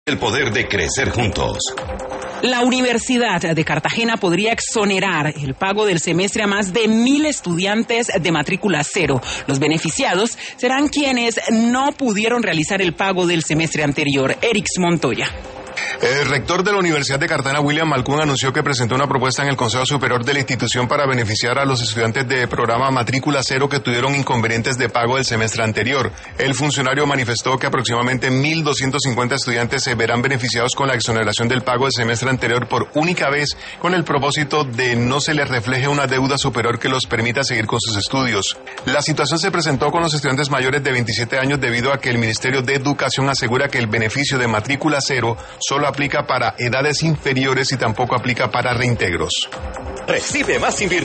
El poder de crecer juntos. La Universidad de Cartagena podría exonerar el pago del semestre a más de 1.000 estudiantes de matrícula cero. Los beneficiados serán quienes no pudieron realizar el pago del semestre anterior. Erix Montoya. El rector de la Universidad de Cartagena, William Malcún, anunció que presentó una propuesta en el Consejo Superior de la institución para beneficiar a los estudiantes de programa Matrícula Cero que tuvieron inconvenientes de pago del semestre anterior. El funcionario manifestó que aproximadamente 1.250 estudiantes se verán beneficiados con la exoneración del pago del semestre anterior por única vez, con el propósito de no se les refleje una deuda superior que los permita seguir con sus estudios. La situación se presentó con los estudiantes mayores de 27 años debido a que el Ministerio de Educación asegura que el beneficio de Matrícula Cero solo aplica para edades inferiores y tampoco aplica para reintegros. Recibe más